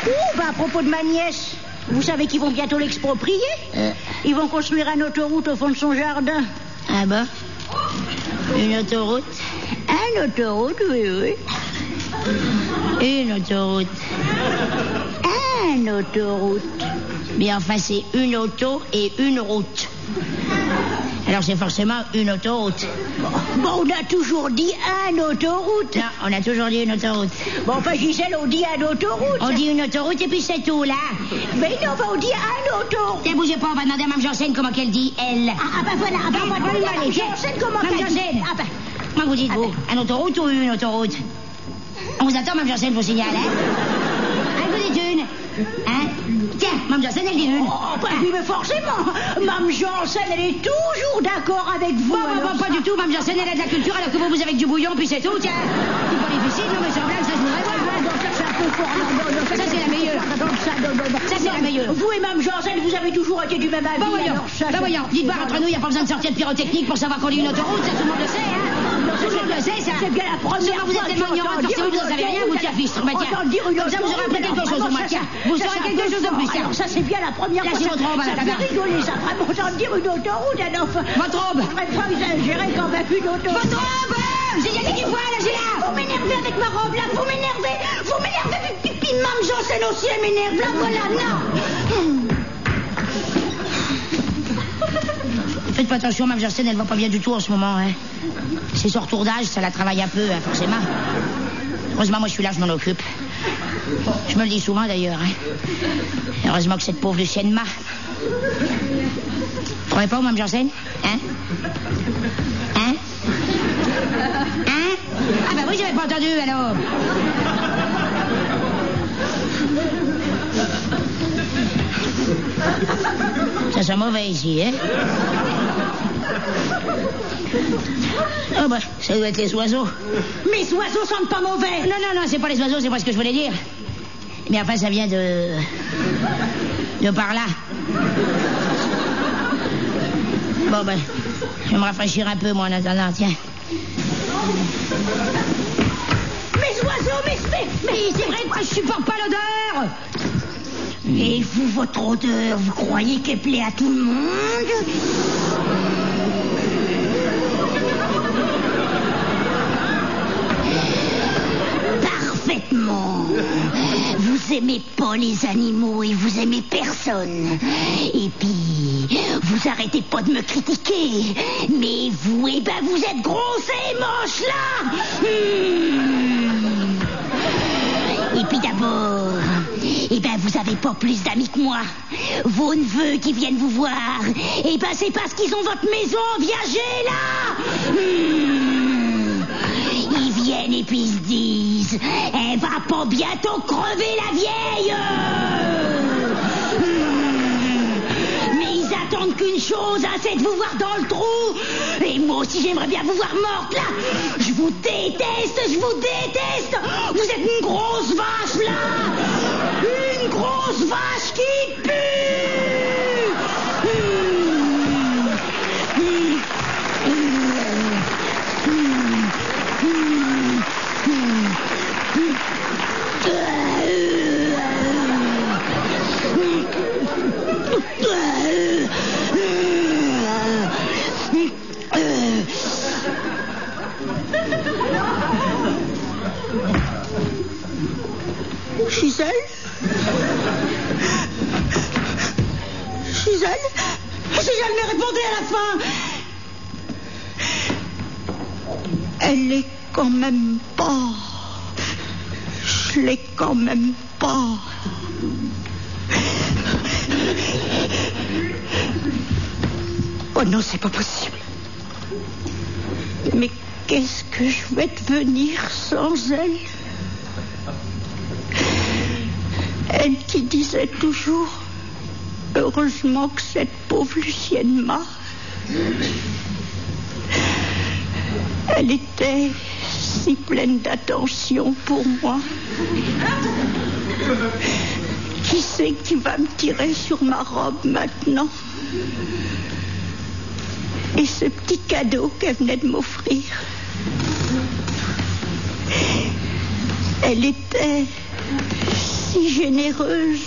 À propos de ma nièce, vous savez qu'ils vont bientôt l'exproprier? Ils vont construire une autoroute au fond de son jardin. Ah bon? Une autoroute? Une autoroute, oui. Une autoroute. Une autoroute. Mais enfin, c'est une auto et une route. Alors c'est forcément une autoroute. Bon, on a toujours dit une autoroute. Non, on a toujours dit une autoroute. Bon, enfin, Gisèle, on dit une autoroute. On dit une autoroute et puis c'est tout, là. Mais non, on dit une autoroute. Ne bougez pas, on va demander à Mme Janssen comment qu'elle dit, elle. Ah ben voilà, Mme Janssen, comment Mme qu'elle dit? Janssen. Comment vous dites, vous? Une autoroute ou une autoroute? On vous attend, Mme Janssen, je vous signale, hein? Vous dites une. Hein? Tiens, Mme Janssen, elle dit une. Oh, bah oui, mais forcément. Mme Janssen, elle est toujours d'accord avec vous. Bon, pas du tout. Mme Janssen, elle a de la culture, alors que vous avez que du bouillon, puis c'est tout, tiens. C'est pas difficile, non, mais sans blague, ça je voudrais voir. Ça, c'est la meilleure. Ça, c'est la meilleure. Vous et Mme Janssen, vous avez toujours été du même avis. Voyons. Dites voir, entre nous, il n'y a pas besoin de sortir de pyrotechnique pour savoir qu'on dit une autoroute, ça, tout le monde le sait, hein. Tout le monde le sait, ça. C'est bien la première fois. Vous êtes tellement ignorant, forcément, vous n'en savez rien, vous tiens fiche. Comme ça, vous aurez appris quelque chose au moins, tiens. Vous saurez quelque chose de plus, tiens. Alors ça, c'est bien la première fois. Lâchez votre robe, ça fait rigoler, ça. Vraiment, j'en dire une autoroute, alors. Votre robe. Je ne pas exagérer quand même une autoroute. Votre robe. J'ai déjà dit 10 fois, là, j'ai là. Vous m'énervez avec ma robe, là. Vous m'énervez. Puis Mme Janssen aussi, elle m'énerve. Là, voilà, non. Faites pas attention, Mme Janssen, elle va pas bien du tout en ce moment, hein. C'est son retour d'âge, ça la travaille un peu, hein, forcément. Heureusement, moi, je suis là, je m'en occupe. Je me le dis souvent, d'ailleurs, hein. Heureusement que cette pauvre Lucienne m'a. Vous trouvez pas, Mme Janssen? Hein? Ah, bah oui, j'avais pas entendu, alors. Ça sent mauvais ici, hein? Oh bah, ça doit être les oiseaux. Mes oiseaux sentent pas mauvais. Non, c'est pas les oiseaux, c'est pas ce que je voulais dire. Mais enfin, ça vient de par là. Bon ben, je vais me rafraîchir un peu, moi, en attendant, tiens. Mes oiseaux, mais c'est vrai que moi, je supporte pas l'odeur. Et vous, votre odeur, vous croyez qu'elle plaît à tout le monde? Parfaitement. Vous aimez pas les animaux et vous aimez personne. Et puis, vous arrêtez pas de me critiquer. Mais vous, vous êtes grosse et moche, là. Et puis d'abord, vous avez pas plus d'amis que moi. Vos neveux qui viennent vous voir, c'est parce qu'ils ont votre maison en viager, là. Ils viennent et puis ils se disent, elle va pas bientôt crever, la vieille. Mais ils attendent qu'une chose, c'est de vous voir dans le trou. Et moi aussi, j'aimerais bien vous voir morte, là. Je vous déteste. Vous êtes une grosse vache, là. Une grosse vache qui pue. Gisèle, mais répondez à la fin. Elle est quand même pas. Je l'ai quand même pas. Oh non, c'est pas possible. Mais qu'est-ce que je vais devenir sans elle? Elle qui disait toujours, heureusement que cette pauvre Lucienne m'a. Elle était si pleine d'attention pour moi. Qui c'est qui va me tirer sur ma robe maintenant? Et ce petit cadeau qu'elle venait de m'offrir. Elle était si généreuse,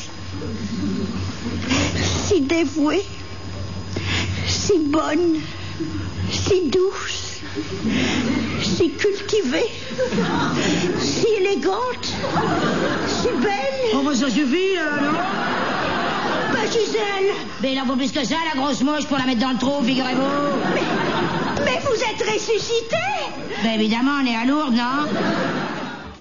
si dévouée, si bonne, si douce, si cultivée, si élégante, si belle. Oh, bah ça suffit, non? Bah, Gisèle. Mais il en faut plus que ça, la grosse moche, pour la mettre dans le trou, figurez-vous. Mais vous êtes ressuscité. Ben évidemment, on est à Lourdes, non?